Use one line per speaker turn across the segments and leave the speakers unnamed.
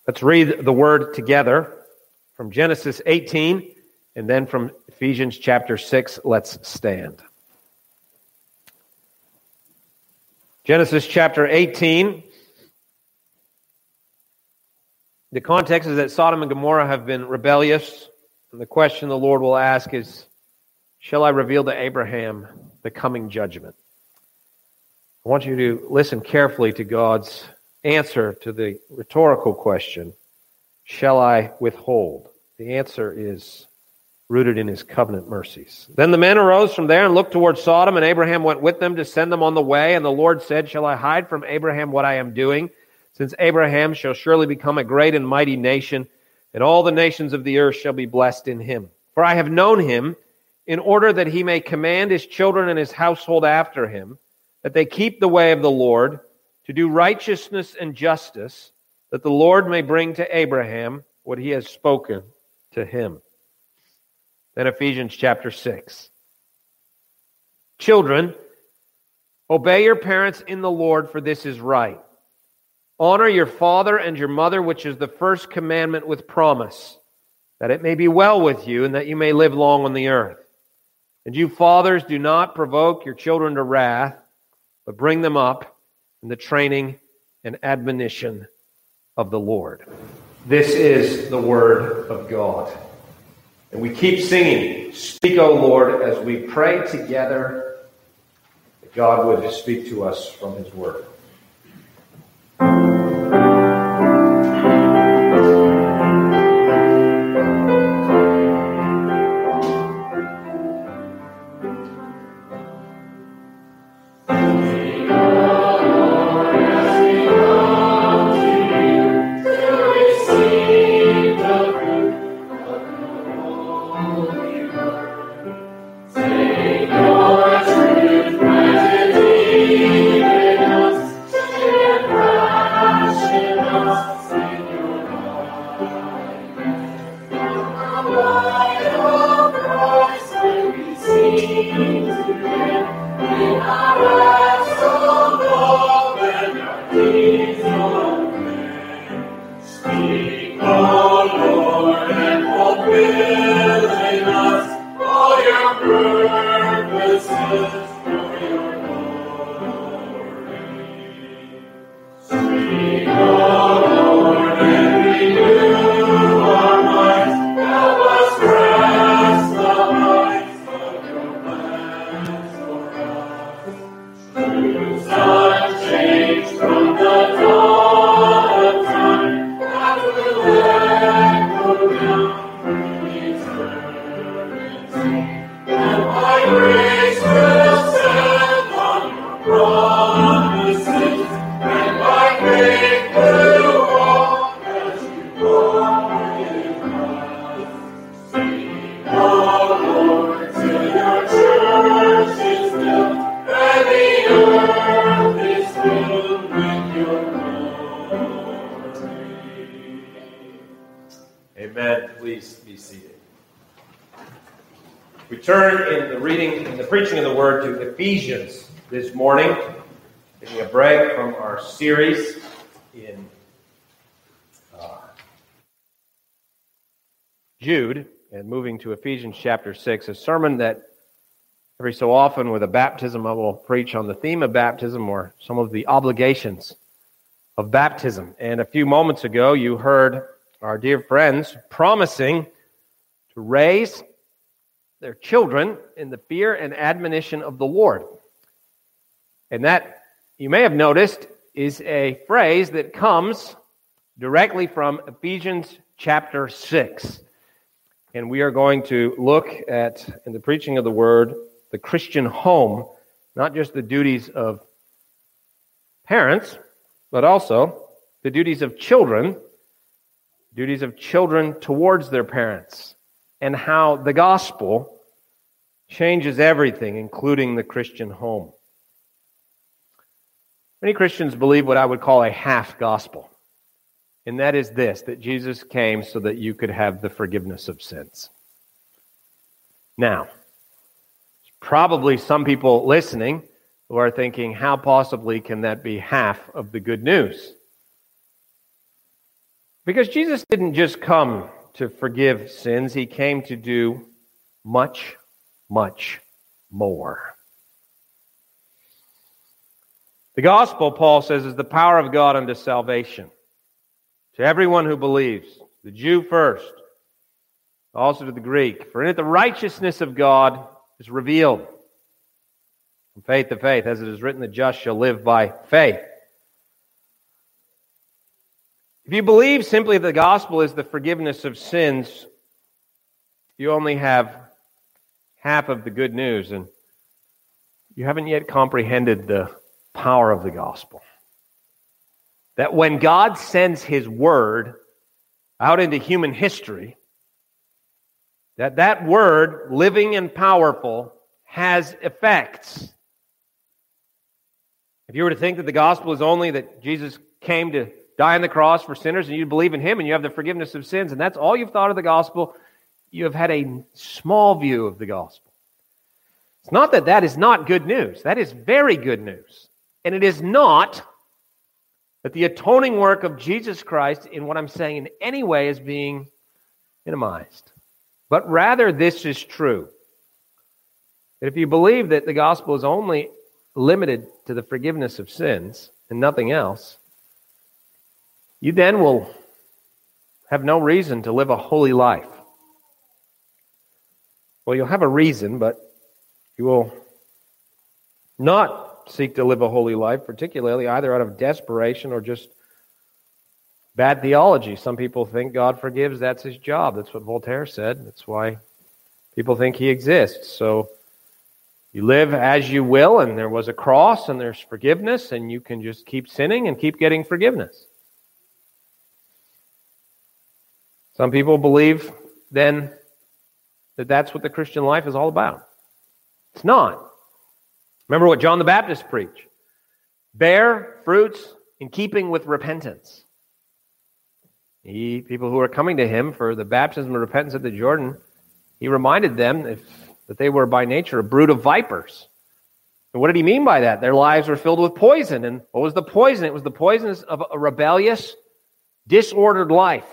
Let's read the word together from Genesis 18 and then from Ephesians chapter 6. Let's stand. Genesis chapter 18. The context is that Sodom and Gomorrah have been rebellious, and the question the Lord will ask is, shall I reveal to Abraham the coming judgment? I want you to listen carefully to God's answer to the rhetorical question, shall I withhold? The answer is rooted in his covenant mercies. Then the men arose from there and looked toward Sodom, and Abraham went with them to send them on the way. And the Lord said, shall I hide from Abraham what I am doing? Since Abraham shall surely become a great and mighty nation, and all the nations of the earth shall be blessed in him. For I have known him in order that he may command his children and his household after him, that they keep the way of the Lord, to do righteousness and justice, that the Lord may bring to Abraham what he has spoken to him. Then Ephesians chapter 6. Children, obey your parents in the Lord, for this is right. Honor your father and your mother, which is the first commandment with promise, that it may be well with you and that you may live long on the earth. And you fathers, do not provoke your children to wrath, but bring them up in the training and admonition of the Lord. This is the word of God. And we keep singing, Speak, O Lord, as we pray together that God would speak to us from his word. Amen. Please be seated. We turn in the reading and the preaching of the word to Ephesians this morning, taking a break from our series in Jude and moving to Ephesians chapter 6, a sermon that every so often with a baptism I will preach on the theme of baptism or some of the obligations of baptism. And a few moments ago you heard our dear friends promising to raise their children in the fear and admonition of the Lord. And that, you may have noticed, is a phrase that comes directly from Ephesians chapter 6. And we are going to look at, in the preaching of the word, the Christian home, not just the duties of parents, but also the duties of children towards their parents, and how the gospel changes everything, including the Christian home. Many Christians believe what I would call a half gospel, and that is this, that Jesus came so that you could have the forgiveness of sins. Now, there's probably some people listening who are thinking, how possibly can that be half of the good news? Because Jesus didn't just come to forgive sins, he came to do much, much more. The gospel, Paul says, is the power of God unto salvation to everyone who believes, the Jew first, also to the Greek. For in it the righteousness of God is revealed from faith to faith, as it is written, the just shall live by faith. If you believe simply the gospel is the forgiveness of sins, you only have half of the good news, and you haven't yet comprehended the power of the gospel. That when God sends His word out into human history, that word, living and powerful, has effects. If you were to think that the gospel is only that Jesus came to die on the cross for sinners and you believe in Him and you have the forgiveness of sins, and that's all you've thought of the gospel, you have had a small view of the gospel. It's not that that is not good news. That is very good news. And it is not that the atoning work of Jesus Christ, in what I'm saying in any way, is being minimized. But rather, this is true. That if you believe that the gospel is only limited to the forgiveness of sins and nothing else, you then will have no reason to live a holy life. Well, you'll have a reason, but you will not seek to live a holy life, particularly either out of desperation or just bad theology. Some people think God forgives, that's His job. That's what Voltaire said. That's why people think He exists. So you live as you will, and there was a cross, and there's forgiveness, and you can just keep sinning and keep getting forgiveness. Some people believe then that that's what the Christian life is all about. It's not. Remember what John the Baptist preached. Bear fruits in keeping with repentance. People who are coming to him for the baptism of repentance at the Jordan, he reminded them that they were by nature a brood of vipers. And what did he mean by that? Their lives were filled with poison. And what was the poison? It was the poison of a rebellious, disordered life.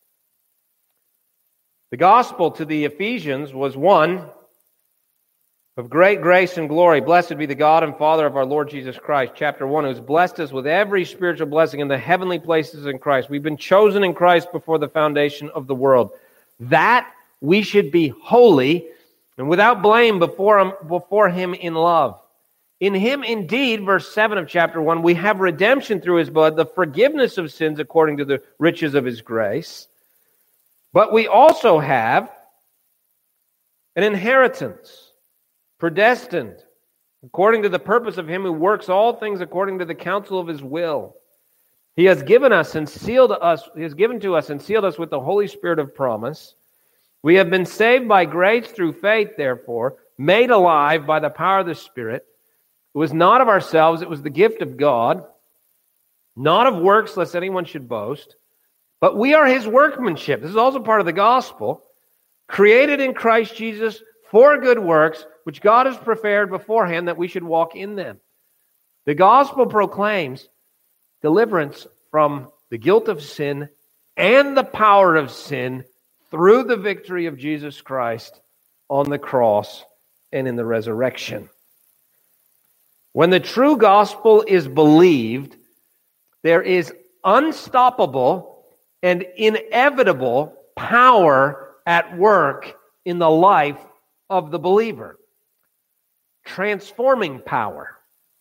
The gospel to the Ephesians was one of great grace and glory. Blessed be the God and Father of our Lord Jesus Christ. Chapter 1, who has blessed us with every spiritual blessing in the heavenly places in Christ. We've been chosen in Christ before the foundation of the world, that we should be holy and without blame before Him in love. In Him, indeed, verse 7 of chapter 1, we have redemption through His blood, the forgiveness of sins according to the riches of His grace. But we also have an inheritance, predestined, according to the purpose of Him who works all things according to the counsel of His will. He has given us and sealed us. He has given to us and sealed us with the Holy Spirit of promise. We have been saved by grace through faith, therefore, made alive by the power of the Spirit. It was not of ourselves; it was the gift of God, not of works, lest anyone should boast. But we are His workmanship. This is also part of the gospel, created in Christ Jesus for good works, which God has prepared beforehand that we should walk in them. The gospel proclaims deliverance from the guilt of sin and the power of sin through the victory of Jesus Christ on the cross and in the resurrection. When the true gospel is believed, there is unstoppable and inevitable power at work in the life of the believer. Transforming power.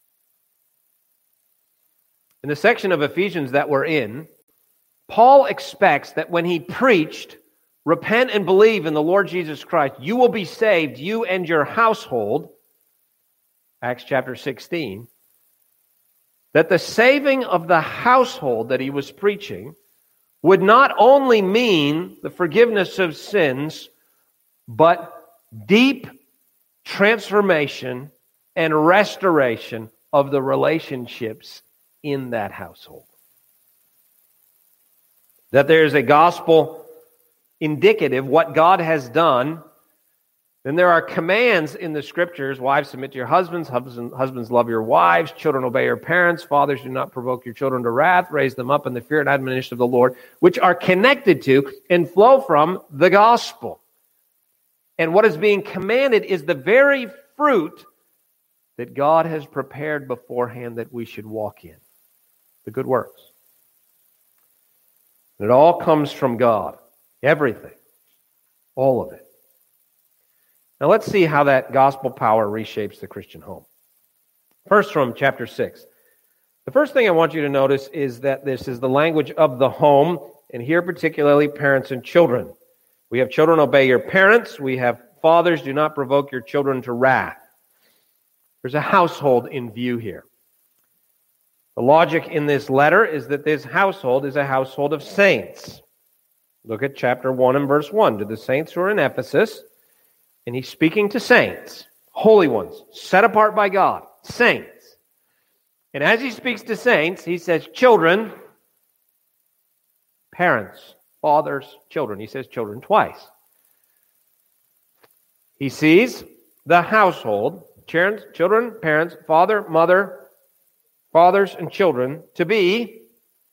In the section of Ephesians that we're in, Paul expects that when he preached, repent and believe in the Lord Jesus Christ, you will be saved, you and your household, Acts chapter 16, that the saving of the household that he was preaching would not only mean the forgiveness of sins, but deep transformation and restoration of the relationships in that household. That there is a gospel indicative, what God has done Then there are commands in the Scriptures. Wives, submit to your husbands. Husbands, love your wives. Children, obey your parents. Fathers, do not provoke your children to wrath. Raise them up in the fear and admonition of the Lord, which are connected to and flow from the gospel. And what is being commanded is the very fruit that God has prepared beforehand that we should walk in. The good works. And it all comes from God. Everything. All of it. Now let's see how that gospel power reshapes the Christian home. First, from chapter 6. The first thing I want you to notice is that this is the language of the home, and here particularly parents and children. We have children, obey your parents. We have fathers, do not provoke your children to wrath. There's a household in view here. The logic in this letter is that this household is a household of saints. Look at chapter 1 and verse 1. To the saints who are in Ephesus, and he's speaking to saints, holy ones, set apart by God, saints. And as he speaks to saints, he says children, parents, fathers, children. He says children twice. He sees the household, children, parents, father, mother, fathers, and children, to be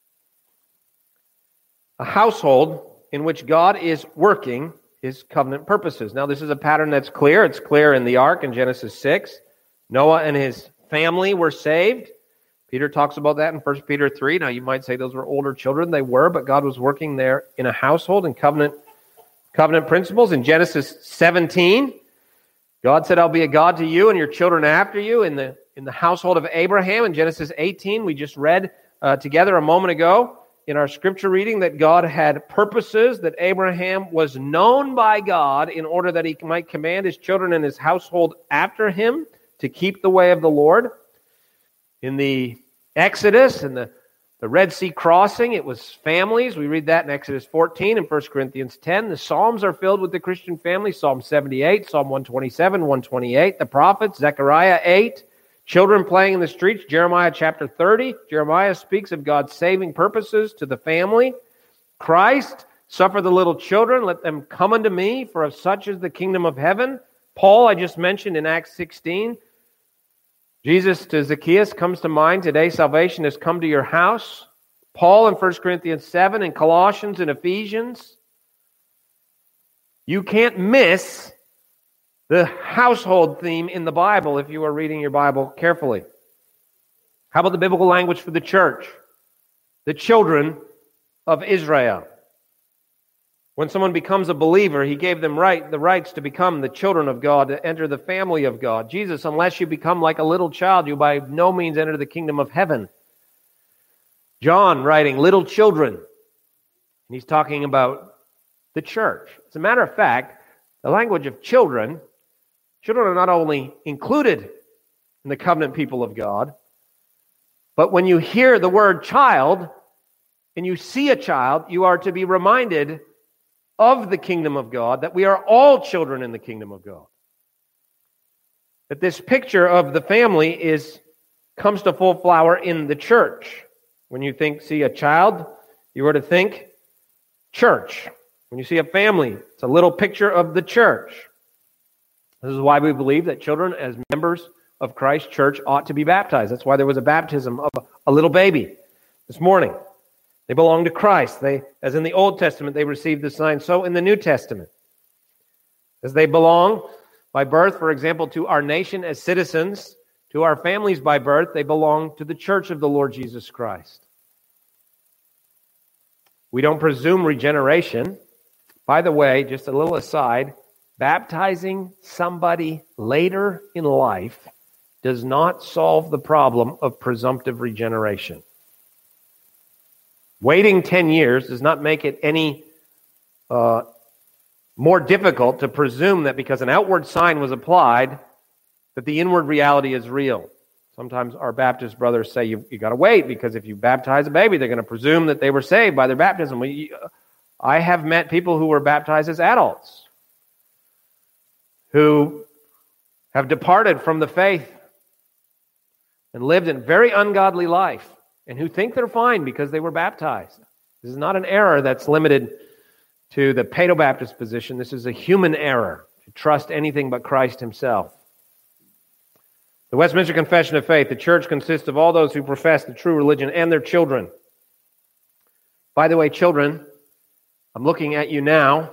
a household in which God is working His covenant purposes. Now, this is a pattern that's clear. It's clear in the ark in Genesis 6. Noah and his family were saved. Peter talks about that in 1 Peter 3. Now, you might say those were older children. They were, but God was working there in a household and covenant principles. In Genesis 17, God said, I'll be a God to you and your children after you. In the household of Abraham, in Genesis 18, we just read together a moment ago in our scripture reading that God had purposes, that Abraham was known by God in order that he might command his children and his household after him to keep the way of the Lord. In the Exodus and the Red Sea crossing, it was families. We read that in Exodus 14 and 1 Corinthians 10. The Psalms are filled with the Christian family. Psalm 78, Psalm 127, 128. The prophets, Zechariah 8. Children playing in the streets, Jeremiah chapter 30. Jeremiah speaks of God's saving purposes to the family. Christ, suffer the little children, let them come unto me, for of such is the kingdom of heaven. Paul, I just mentioned in Acts 16. Jesus to Zacchaeus comes to mind. Today salvation has come to your house. Paul in 1 Corinthians 7 and Colossians and Ephesians. You can't miss the household theme in the Bible if you are reading your Bible carefully. How about the biblical language for the church? The children of Israel. When someone becomes a believer, he gave them the rights to become the children of God, to enter the family of God. Jesus, unless you become like a little child, you by no means enter the kingdom of heaven. John writing, little children. And he's talking about the church. As a matter of fact, the language of children are not only included in the covenant people of God, but when you hear the word child and you see a child, you are to be reminded of the kingdom of God, that we are all children in the kingdom of God. That this picture of the family comes to full flower in the church. When you see a child, you are to think church. When you see a family, it's a little picture of the church. This is why we believe that children, as members of Christ's church, ought to be baptized. That's why there was a baptism of a little baby this morning. They belong to Christ. As in the Old Testament, they received the sign. So in the New Testament, as they belong by birth, for example, to our nation as citizens, to our families by birth, they belong to the church of the Lord Jesus Christ. We don't presume regeneration. By the way, just a little aside, baptizing somebody later in life does not solve the problem of presumptive regeneration. Waiting 10 years does not make it any more difficult to presume that because an outward sign was applied, that the inward reality is real. Sometimes our Baptist brothers say you got to wait because if you baptize a baby, they're going to presume that they were saved by their baptism. I have met people who were baptized as adults who have departed from the faith and lived a very ungodly life and who think they're fine because they were baptized. This is not an error that's limited to the Paedo-Baptist position. This is a human error. to trust anything but Christ himself. The Westminster Confession of Faith, the church consists of all those who profess the true religion and their children. By the way, children, I'm looking at you now,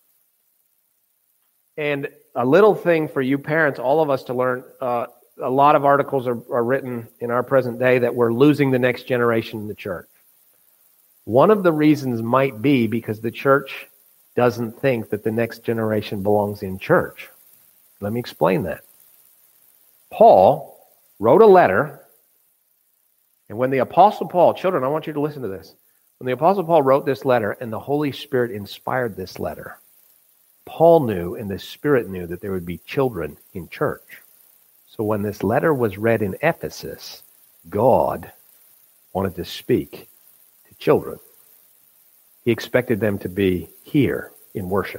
and a little thing for you parents, all of us to learn, a lot of articles are written in our present day that we're losing the next generation in the church. One of the reasons might be because the church doesn't think that the next generation belongs in church. Let me explain that. Paul wrote a letter, and when the Apostle Paul, children, I want you to listen to this. When the Apostle Paul wrote this letter and the Holy Spirit inspired this letter, Paul knew and the Spirit knew that there would be children in church. So when this letter was read in Ephesus, God wanted to speak to children. He expected them to be here in worship.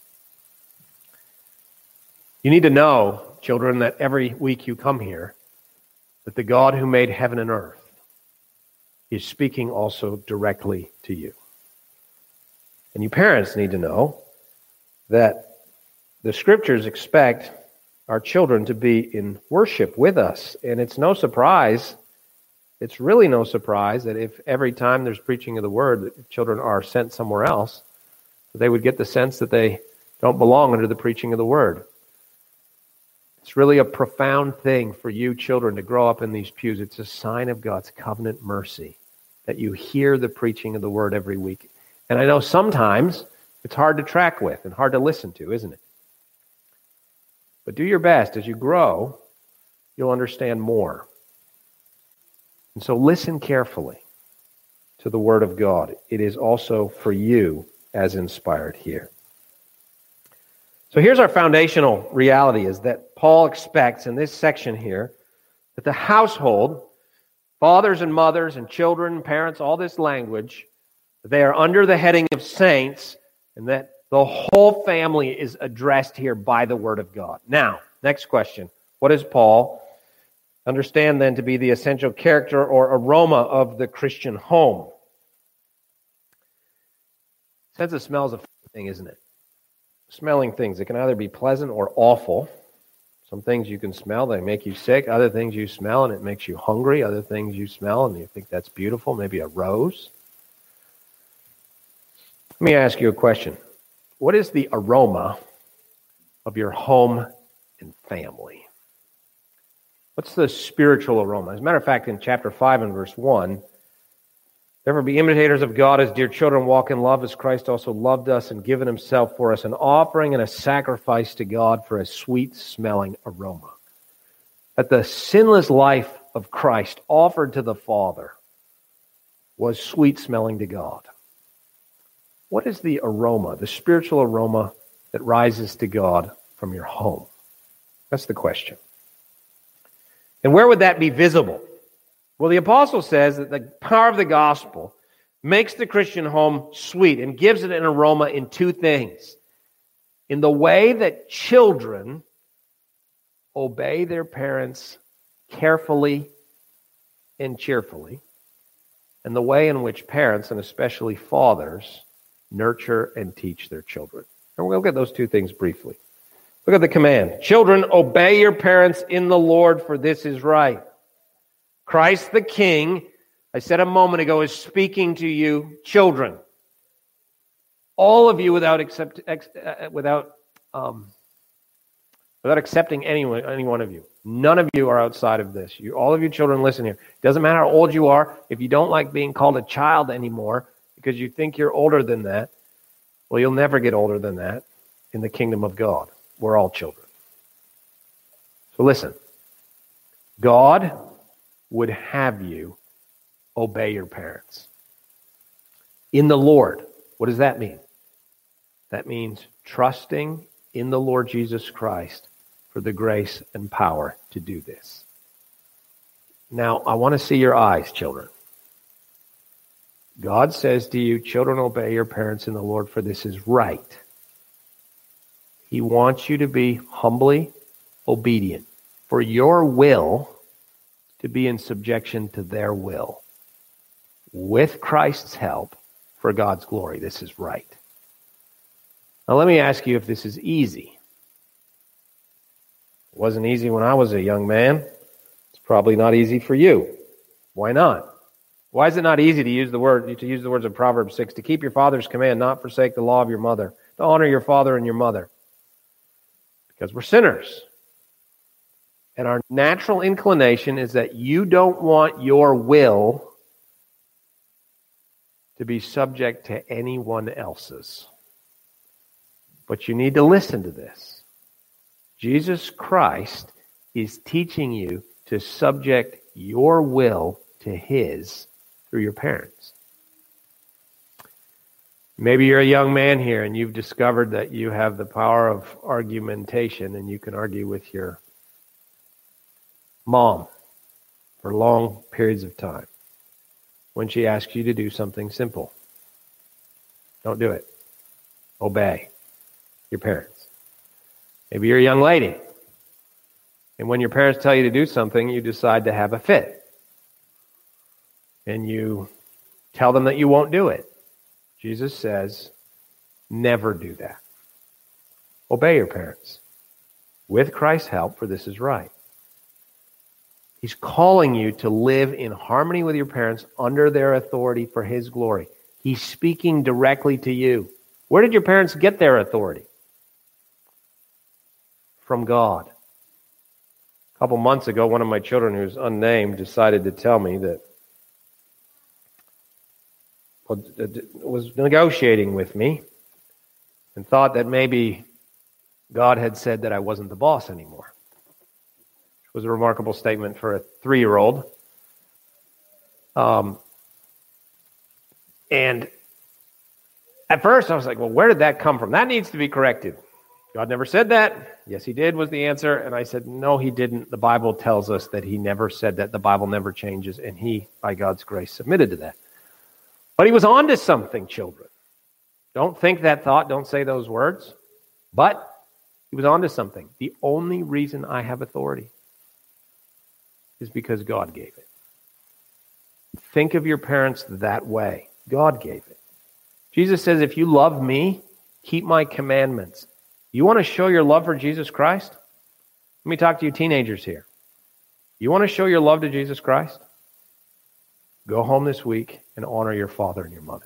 You need to know, children, that every week you come here, that the God who made heaven and earth is speaking also directly to you. And you parents need to know that the Scriptures expect our children to be in worship with us. And it's no surprise, it's really no surprise that if every time there's preaching of the Word, that children are sent somewhere else, they would get the sense that they don't belong under the preaching of the Word. It's really a profound thing for you children to grow up in these pews. It's a sign of God's covenant mercy that you hear the preaching of the Word every week. And I know sometimes it's hard to track with and hard to listen to, isn't it? But do your best. As you grow, you'll understand more. And so listen carefully to the Word of God. It is also for you as inspired here. So here's our foundational reality, is that Paul expects in this section here that the household, fathers and mothers and children, parents, all this language, they are under the heading of saints, and that the whole family is addressed here by the Word of God. Now, next question. What does Paul understand then to be the essential character or aroma of the Christian home? Sense of smell is a thing, isn't it? Smelling things. It can either be pleasant or awful. Some things you can smell, they make you sick. Other things you smell and it makes you hungry. Other things you smell and you think that's beautiful. Maybe a rose. Let me ask you a question. What is the aroma of your home and family? What's the spiritual aroma? As a matter of fact, in chapter 5 and verse 1, therefore be imitators of God as dear children, walk in love as Christ also loved us and given himself for us, an offering and a sacrifice to God for a sweet-smelling aroma. That the sinless life of Christ offered to the Father was sweet-smelling to God. What is the aroma, the spiritual aroma that rises to God from your home? That's the question. And where would that be visible? Well, the apostle says that the power of the gospel makes the Christian home sweet and gives it an aroma in two things. In the way that children obey their parents carefully and cheerfully, and the way in which parents, and especially fathers, nurture and teach their children. And we'll look at those two things briefly. Look at the command. Children, obey your parents in the Lord, for this is right. Christ the King, I said a moment ago, is speaking to you, children. All of you without accepting any one of you. None of you are outside of this. All of you children, listen here. It doesn't matter how old you are. If you don't like being called a child anymore because you think you're older than that, well, you'll never get older than that in the kingdom of God. We're all children. So listen. God would have you obey your parents. In the Lord. What does that mean? That means trusting in the Lord Jesus Christ for the grace and power to do this. Now, I want to see your eyes, children. God says to you, children, obey your parents in the Lord, for this is right. He wants you to be humbly obedient, for your will to be in subjection to their will. With Christ's help, for God's glory, this is right. Now let me ask you if this is easy. It wasn't easy when I was a young man. It's probably not easy for you. Why not? Why is it not easy to use the words of Proverbs 6, to keep your father's command, not forsake the law of your mother, to honor your father and your mother? Because we're sinners. And our natural inclination is that you don't want your will to be subject to anyone else's. But you need to listen to this. Jesus Christ is teaching you to subject your will to His through your parents. Maybe you're a young man here and you've discovered that you have the power of argumentation and you can argue with your mom for long periods of time when she asks you to do something simple. Don't do it. Obey your parents. Maybe you're a young lady, and when your parents tell you to do something, you decide to have a fit. And you tell them that you won't do it. Jesus says, never do that. Obey your parents with Christ's help, for this is right. He's calling you to live in harmony with your parents under their authority for His glory. He's speaking directly to you. Where did your parents get their authority? From God. A couple months ago, one of my children, who's unnamed, decided to tell me that was negotiating with me and thought that maybe God had said that I wasn't the boss anymore. It was a remarkable statement for a 3-year-old. And at first I was like, well, where did that come from? That needs to be corrected. God never said that. Yes, He did was the answer. And I said, no, He didn't. The Bible tells us that He never said that. The Bible never changes. And he, by God's grace, submitted to that. But he was on to something, children. Don't think that thought. Don't say those words. But he was on to something. The only reason I have authority is because God gave it. Think of your parents that way. God gave it. Jesus says, if you love me, keep my commandments. You want to show your love for Jesus Christ? Let me talk to you teenagers here. You want to show your love to Jesus Christ? Go home this week and honor your father and your mother.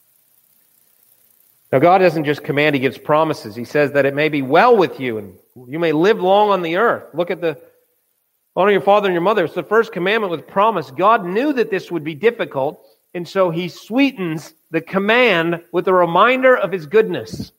Now, God doesn't just command, He gives promises. He says that it may be well with you and you may live long on the earth. Look at the honor your father and your mother. It's the first commandment with promise. God knew that this would be difficult, and so He sweetens the command with a reminder of His goodness.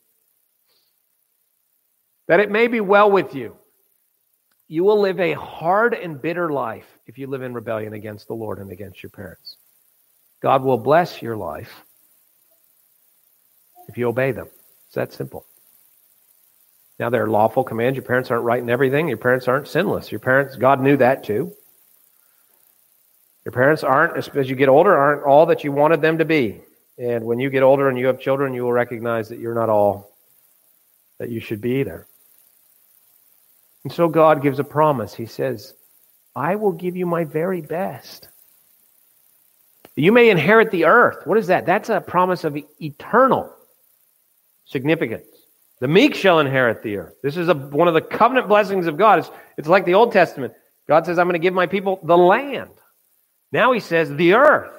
That it may be well with you. You will live a hard and bitter life if you live in rebellion against the Lord and against your parents. God will bless your life if you obey them. It's that simple. Now, they're lawful commands. Your parents aren't right in everything. Your parents aren't sinless. Your parents, God knew that too. Your parents aren't, as you get older, aren't all that you wanted them to be. And when you get older and you have children, you will recognize that you're not all that you should be either. And so God gives a promise. He says, I will give you my very best. You may inherit the earth. What is that? That's a promise of eternal significance. The meek shall inherit the earth. This is one of the covenant blessings of God. It's like the Old Testament. God says, I'm going to give my people the land. Now He says, the earth.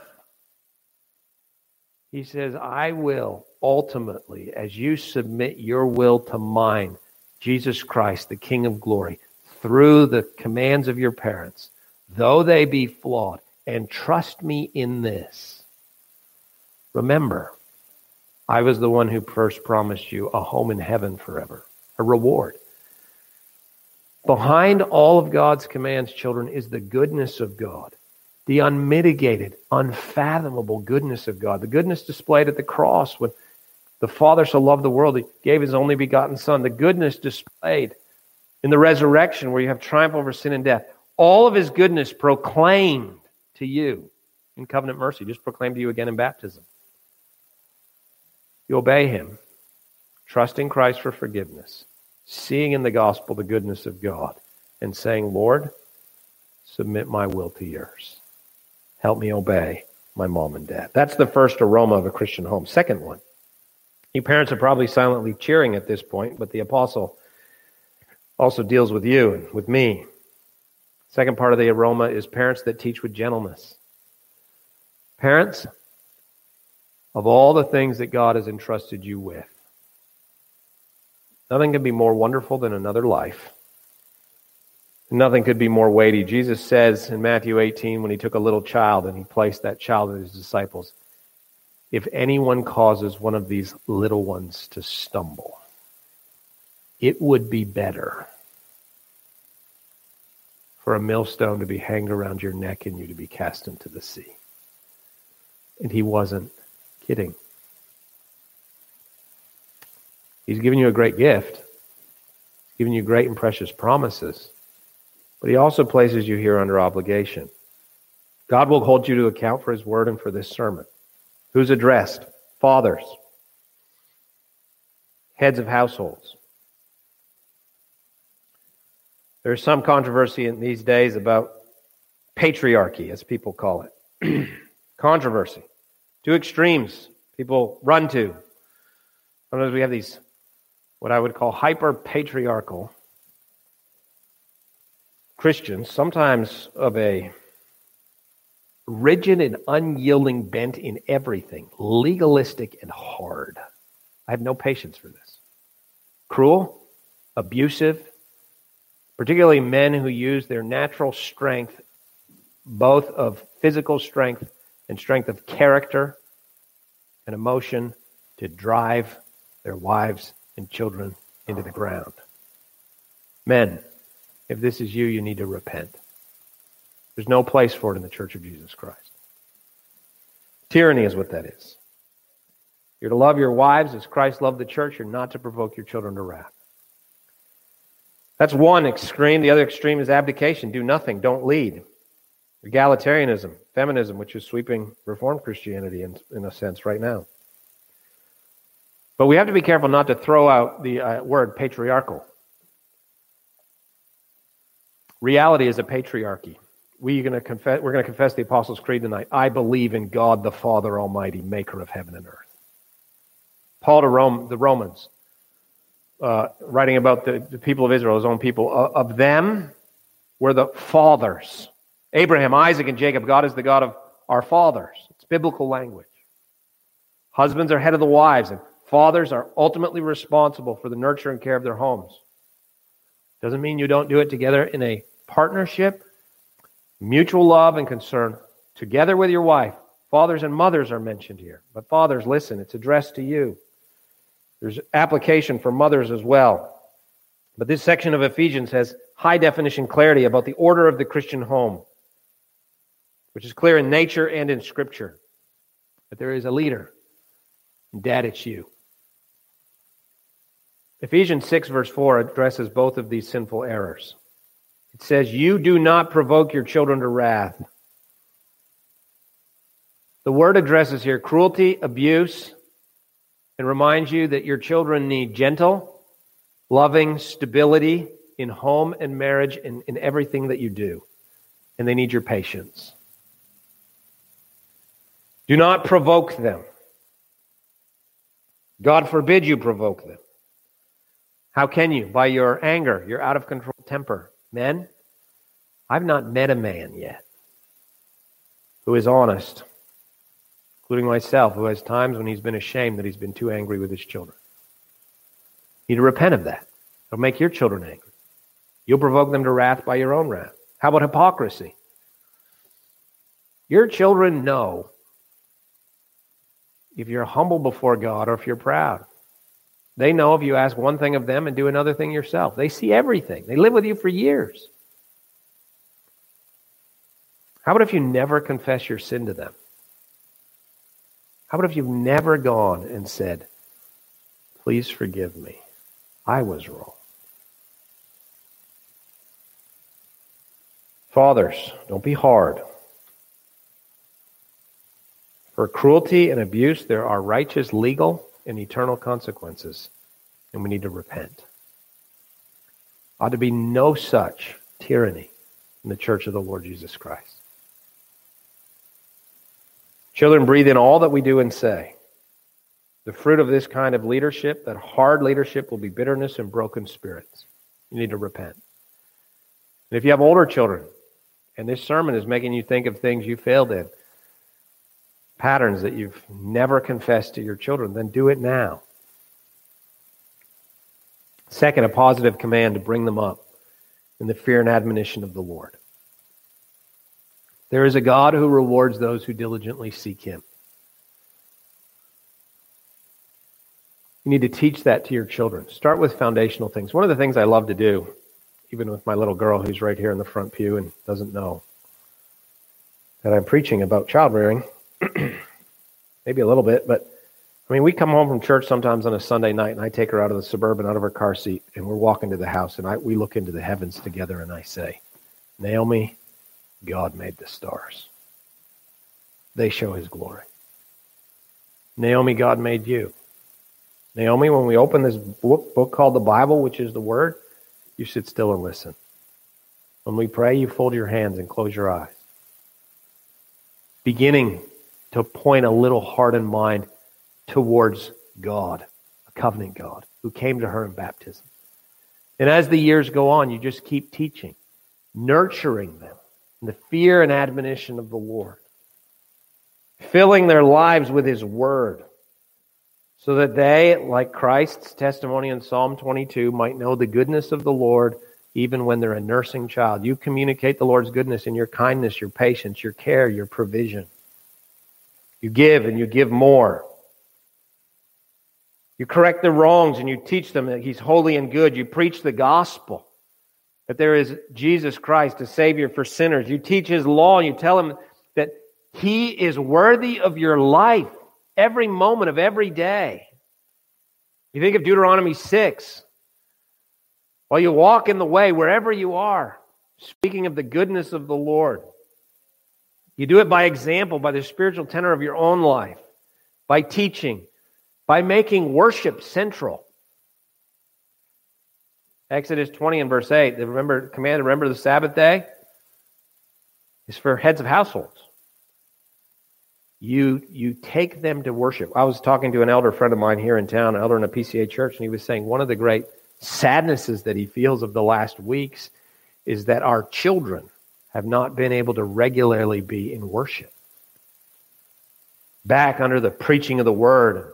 He says, I will ultimately, as you submit your will to mine, Jesus Christ, the King of glory, through the commands of your parents, though they be flawed, and trust me in this. Remember, I was the one who first promised you a home in heaven forever, a reward. Behind all of God's commands, children, is the goodness of God, the unmitigated, unfathomable goodness of God, the goodness displayed at the cross when the Father so loved the world, He gave His only begotten Son. The goodness displayed in the resurrection where you have triumph over sin and death. All of His goodness proclaimed to you in covenant mercy, just proclaimed to you again in baptism. You obey Him, trust in Christ for forgiveness, seeing in the gospel the goodness of God, and saying, Lord, submit my will to yours. Help me obey my mom and dad. That's the first aroma of a Christian home. Second one. You parents are probably silently cheering at this point, but the apostle Also deals with you and with me. Second part of the aroma is parents that teach with gentleness. Parents, of all the things that God has entrusted you with, nothing can be more wonderful than another life. Nothing could be more weighty. Jesus says in Matthew 18, when he took a little child and he placed that child with his disciples, if anyone causes one of these little ones to stumble, it would be better for a millstone to be hanged around your neck and you to be cast into the sea. And he wasn't kidding. He's given you a great gift. He's given you great and precious promises. But he also places you here under obligation. God will hold you to account for his word and for this sermon. Who's addressed? Fathers. Heads of households. There's some controversy in these days about patriarchy, as people call it. Controversy. Two extremes people run to. Sometimes we have these, what I would call hyper-patriarchal Christians, sometimes of a rigid and unyielding bent in everything, legalistic and hard. I have no patience for this. Cruel, abusive, particularly men who use their natural strength, both of physical strength and strength of character and emotion, to drive their wives and children into the ground. Men, if this is you, you need to repent. There's no place for it in the Church of Jesus Christ. Tyranny is what that is. You're to love your wives as Christ loved the church. You're not to provoke your children to wrath. That's one extreme. The other extreme is abdication. Do nothing. Don't lead. Egalitarianism, feminism, which is sweeping Reformed Christianity in a sense right now. But we have to be careful not to throw out the word patriarchal. Reality is a patriarchy. We're going to confess the Apostles' Creed tonight. I believe in God the Father Almighty, maker of heaven and earth. Paul to the Romans, writing about the people of Israel, his own people, of them were the fathers. Abraham, Isaac, and Jacob. God is the God of our fathers. It's biblical language. Husbands are head of the wives, and fathers are ultimately responsible for the nurture and care of their homes. Doesn't mean you don't do it together in a partnership, mutual love and concern, together with your wife. Fathers and mothers are mentioned here. But fathers, listen, it's addressed to you. There's application for mothers as well. But this section of Ephesians has high definition clarity about the order of the Christian home, which is clear in nature and in Scripture. But there is a leader. And Dad, it's you. Ephesians 6 verse 4 addresses both of these sinful errors. It says, you do not provoke your children to wrath. The word addresses here cruelty, abuse, and reminds you that your children need gentle, loving stability in home and marriage and in everything that you do. And they need your patience. Do not provoke them. God forbid you provoke them. How can you? By your anger, your out of control temper. Men, I've not met a man yet who is honest, including myself, who has times when he's been ashamed that he's been too angry with his children. You need to repent of that. It'll make your children angry. You'll provoke them to wrath by your own wrath. How about hypocrisy? Your children know if you're humble before God or if you're proud. They know if you ask one thing of them and do another thing yourself. They see everything. They live with you for years. How about if you never confess your sin to them? How about if you've never gone and said, please forgive me. I was wrong. Fathers, don't be hard. For cruelty and abuse, there are righteous, legal, and eternal consequences, and we need to repent. Ought to be no such tyranny in the church of the Lord Jesus Christ. Children, breathe in all that we do and say. The fruit of this kind of leadership, that hard leadership, will be bitterness and broken spirits. You need to repent. And if you have older children, and this sermon is making you think of things you failed in, patterns that you've never confessed to your children, then do it now. Second, a positive command to bring them up in the fear and admonition of the Lord. There is a God who rewards those who diligently seek him. You need to teach that to your children. Start with foundational things. One of the things I love to do, even with my little girl who's right here in the front pew and doesn't know that I'm preaching about child rearing, maybe a little bit, but I mean, we come home from church sometimes on a Sunday night, and I take her out of the Suburban, out of her car seat, and we're walking to the house, and we look into the heavens together, and I say, Naomi, God made the stars. They show his glory. Naomi, God made you. Naomi, when we open this book called the Bible, which is the Word, you sit still and listen. When we pray, you fold your hands and close your eyes. Beginning to point a little heart and mind towards God, a covenant God, who came to her in baptism. And as the years go on, you just keep teaching, nurturing them in the fear and admonition of the Lord, filling their lives with his word, so that they, like Christ's testimony in Psalm 22, might know the goodness of the Lord even when they're a nursing child. You communicate the Lord's goodness in your kindness, your patience, your care, your provision. You give and you give more. You correct their wrongs and you teach them that he's holy and good. You preach the gospel, that there is Jesus Christ, a Savior for sinners. You teach his law and you tell them that he is worthy of your life every moment of every day. You think of Deuteronomy 6. While you walk in the way, wherever you are, speaking of the goodness of the Lord. You do it by example, by the spiritual tenor of your own life, by teaching, by making worship central. Exodus 20 and verse 8, the command to remember the Sabbath day is for heads of households. You take them to worship. I was talking to an elder friend of mine here in town, an elder in a PCA church, and he was saying one of the great sadnesses that he feels of the last weeks is that our children have not been able to regularly be in worship. Back under the preaching of the word.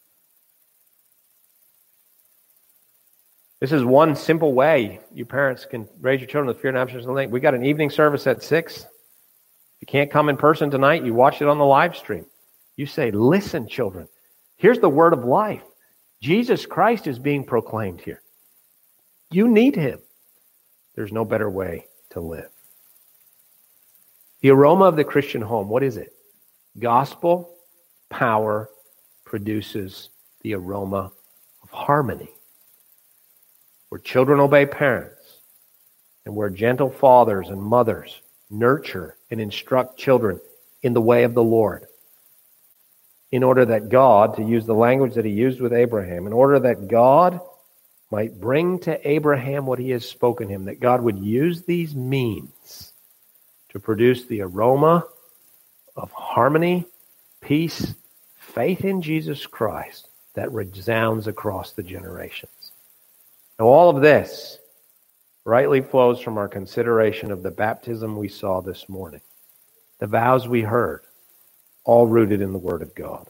This is one simple way you parents can raise your children with fear and admonition of the Lord. We got an evening service at 6. If you can't come in person tonight, you watch it on the live stream. You say, listen, children, here's the word of life. Jesus Christ is being proclaimed here. You need him. There's no better way to live. The aroma of the Christian home, what is it? Gospel power produces the aroma of harmony. Where children obey parents, and where gentle fathers and mothers nurture and instruct children in the way of the Lord, in order that God, to use the language that he used with Abraham, in order that God might bring to Abraham what he has spoken him, that God would use these means to produce the aroma of harmony, peace, faith in Jesus Christ that resounds across the generations. Now, all of this rightly flows from our consideration of the baptism we saw this morning, the vows we heard, all rooted in the Word of God.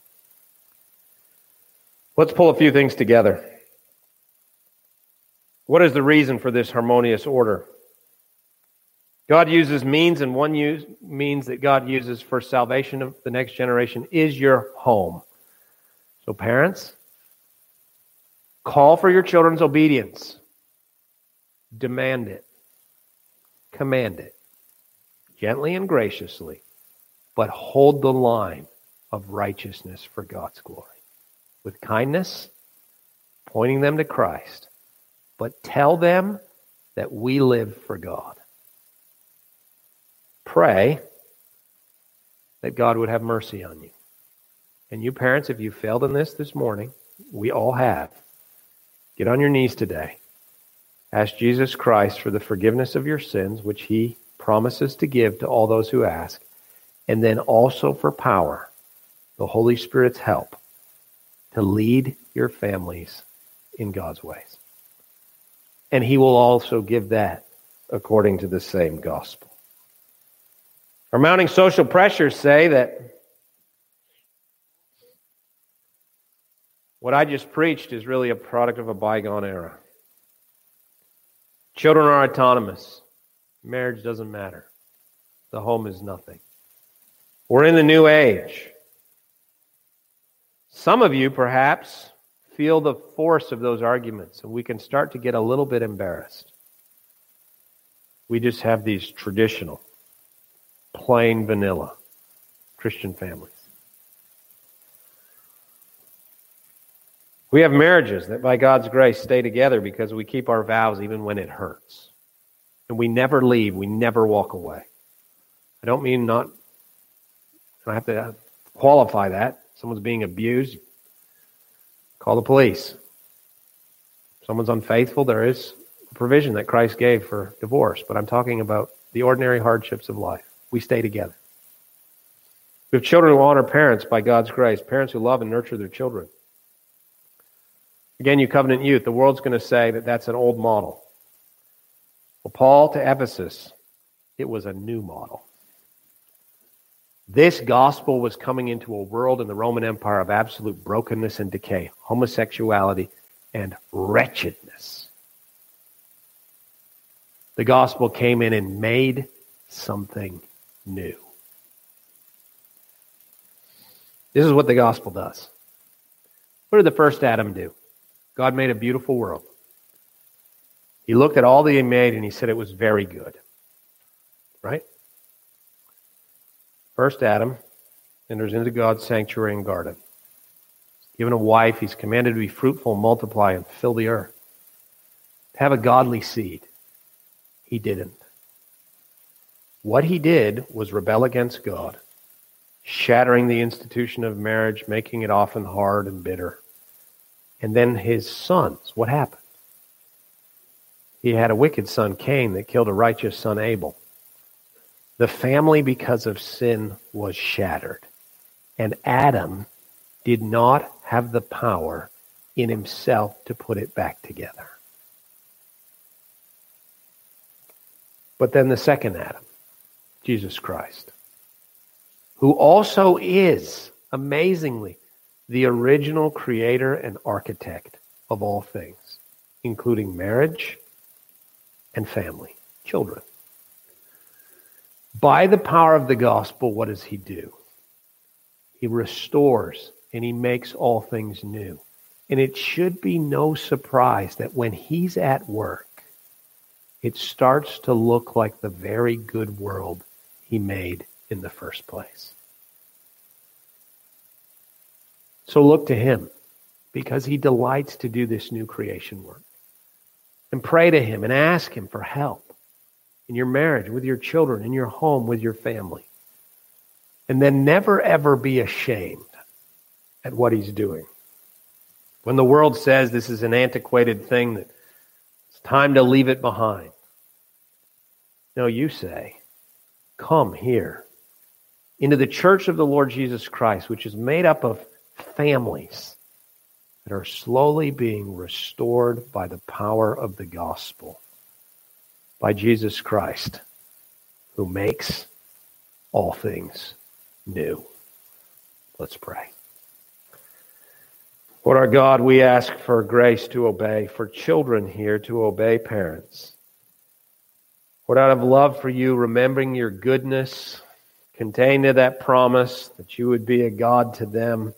Let's pull a few things together. What is the reason for this harmonious order? God uses means, and one means that God uses for salvation of the next generation is your home. So parents, call for your children's obedience. Demand it. Command it. Gently and graciously, but hold the line of righteousness for God's glory. With kindness, pointing them to Christ, but tell them that we live for God. Pray that God would have mercy on you. And you parents, if you failed in this morning, we all have. Get on your knees today. Ask Jesus Christ for the forgiveness of your sins, which he promises to give to all those who ask. And then also for power, the Holy Spirit's help, to lead your families in God's ways. and he will also give that according to the same gospel. Our mounting social pressures say that what I just preached is really a product of a bygone era. Children are autonomous. Marriage doesn't matter. The home is nothing. We're in the new age. Some of you, perhaps, feel the force of those arguments, and we can start to get a little bit embarrassed. We just have these traditional, plain vanilla Christian families. We have marriages that by God's grace stay together because we keep our vows even when it hurts. And we never leave, we never walk away. I don't mean not, I have to qualify that. Someone's being abused, call the police. If someone's unfaithful, there is a provision that Christ gave for divorce. But I'm talking about the ordinary hardships of life. We stay together. We have children who honor parents by God's grace, parents who love and nurture their children. Again, you covenant youth, the world's going to say that that's an old model. Well, Paul to Ephesus, it was a new model. This gospel was coming into a world in the Roman Empire of absolute brokenness and decay, homosexuality and wretchedness. The gospel came in and made something new. This is what the gospel does. What did the first Adam do? God made a beautiful world. He looked at all that he made and he said it was very good. Right? First Adam enters into God's sanctuary and garden. He's given a wife. He's commanded to be fruitful, multiply, and fill the earth. To have a godly seed. He didn't. What he did was rebel against God, shattering the institution of marriage, making it often hard and bitter. And then his sons, what happened? He had a wicked son, Cain, that killed a righteous son, Abel. The family, because of sin, was shattered. And Adam did not have the power in himself to put it back together. But then the second Adam, Jesus Christ, who also is, amazingly, the original creator and architect of all things, including marriage and family, children. By the power of the gospel, what does he do? He restores and he makes all things new. And it should be no surprise that when he's at work, it starts to look like the very good world he made in the first place. So look to him, because he delights to do this new creation work. And pray to him and ask him for help in your marriage, with your children, in your home, with your family. And then never, ever be ashamed at what he's doing. When the world says this is an antiquated thing, that it's time to leave it behind. No, you say, come here into the church of the Lord Jesus Christ, which is made up of families that are slowly being restored by the power of the gospel, by Jesus Christ, who makes all things new. Let's pray. Lord our God, we ask for grace to obey, for children here to obey parents. Lord, out of love for you, remembering your goodness, contained in that promise that you would be a God to them.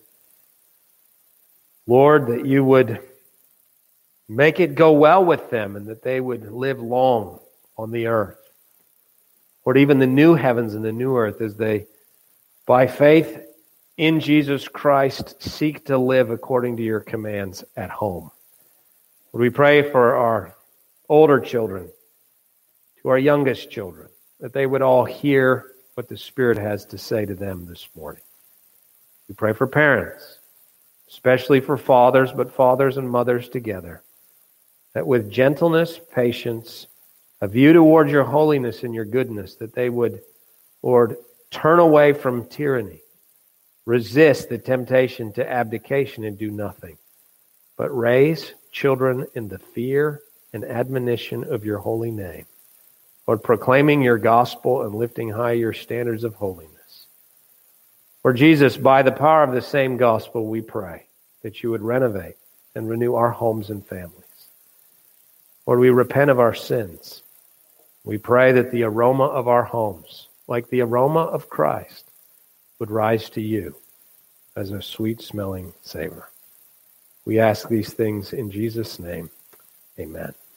Lord, that you would make it go well with them and that they would live long on the earth. Lord, even the new heavens and the new earth as they, by faith in Jesus Christ, seek to live according to your commands at home. Lord, we pray for our older children, to our youngest children, that they would all hear what the Spirit has to say to them this morning. We pray for parents, especially for fathers, but fathers and mothers together, that with gentleness, patience, a view towards your holiness and your goodness, that they would, Lord, turn away from tyranny, resist the temptation to abdication and do nothing, but raise children in the fear and admonition of your holy name. Lord, proclaiming your gospel and lifting high your standards of holiness. Lord Jesus, by the power of the same gospel, we pray that you would renovate and renew our homes and families. Lord, we repent of our sins. We pray that the aroma of our homes, like the aroma of Christ, would rise to you as a sweet-smelling savor. We ask these things in Jesus' name. Amen.